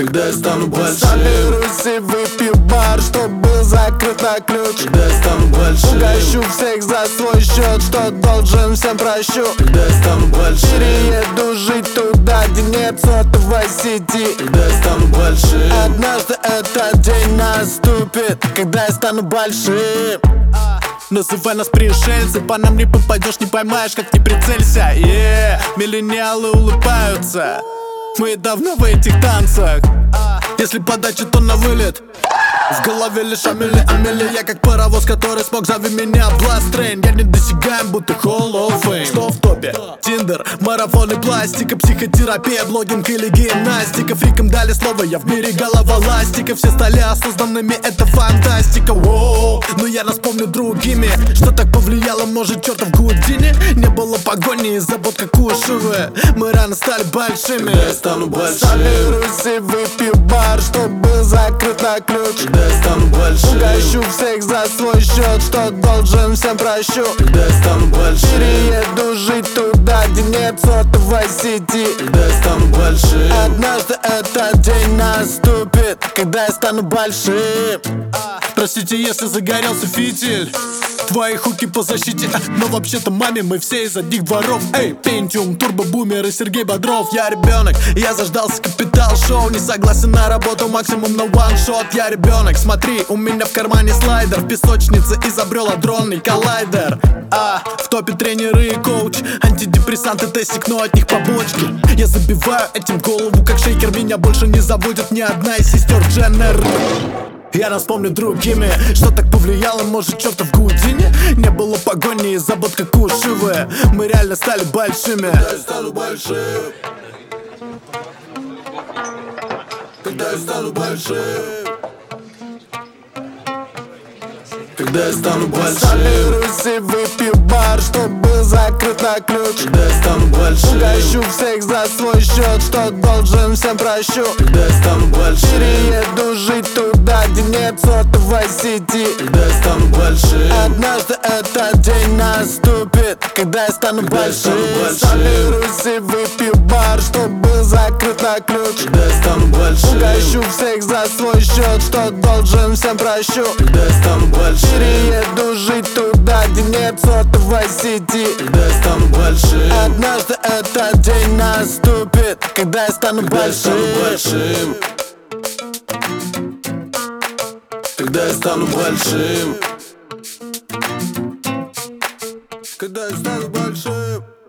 когда я стану большим. Соберусь и выпью бар, чтоб был закрыт на ключ. Когда я стану большим. Угощу всех за свой счет, что должен всем прощу. Когда я стану большим. Перееду жить туда, где нет сотовой сети. Когда я стану большим. Однажды этот день наступит, когда я стану большим. Называй нас пришельцы, по нам не попадешь, не поймаешь, как не прицелься. Миллениалы улыбаются, мы давно в этих танцах. Если подача, то на вылет. В голове лишь Амели, я как паровоз, который смог, зови меня Blast Train. Я не достигаем, будто Hall of Fame. Что в топе? Тиндер, марафоны, пластика, психотерапия, блогинг или гимнастика. Фрикам дали слово, я в мире голова ластика. Все стали осознанными, это фантастика. Воу, но я нас помню другими. Что так повлияло, может, чертов Гудини? Не было погони и забот, как у Шивы. Мы рано стали большими. Когда я стану большим. Соберусь и выпью бар, чтоб был закрыт на ключ. Когда я стану большим. Угощу всех за свой счет, что должен всем прощу. Когда я стану большим. Перееду жить туда, где нет сотовой сети. Когда я стану большим. Однажды этот день наступит, когда я стану большим. Простите, если загорелся фитиль, твои хуки по защите. Но вообще-то маме мы все из одних дворов. Эй, Пентиум, Турбо Бумер и Сергей Бодров. Я ребенок, я заждался Капитал Шоу. Не согласен на работу, максимум на ваншот. Я ребенок, смотри, у меня в кармане слайдер. В песочнице изобрел адронный коллайдер. В топе тренеры и коуч. Антидепрессанты, тестик, но от них побочки. Я забиваю этим голову как шейкер. Меня больше не заводит ни одна из сестер Дженнер. Я нас помню другими. Что так повлияло, может, чертов Гудини? Не было погони и забот, как у Шивы. Мы реально стали большими. Когда я стану большим. Когда я стану большим. Когда я стану большим. Соберусь и выпью бар, чтоб был закрыт на ключ. Когда я стану большим. Угощу всех за свой счет, что должен всем прощу. Когда я стану большим. Перееду жить туда, где нет сотовой сети. Когда я стану большим. Однажды этот день наступит, когда я стану большим. Соберусь и выпью бар, чтоб был закрыт на ключ. Когда я стану большим. Угощу всех за свой счет, что должен всем прощу. Когда я стану большим. Перееду жить туда, где нет сотовой сети. Когда я стану большим. Однажды этот день наступит, когда я стану Когда я стану большим. большим. Когда я стану большим. Когда я стану большим.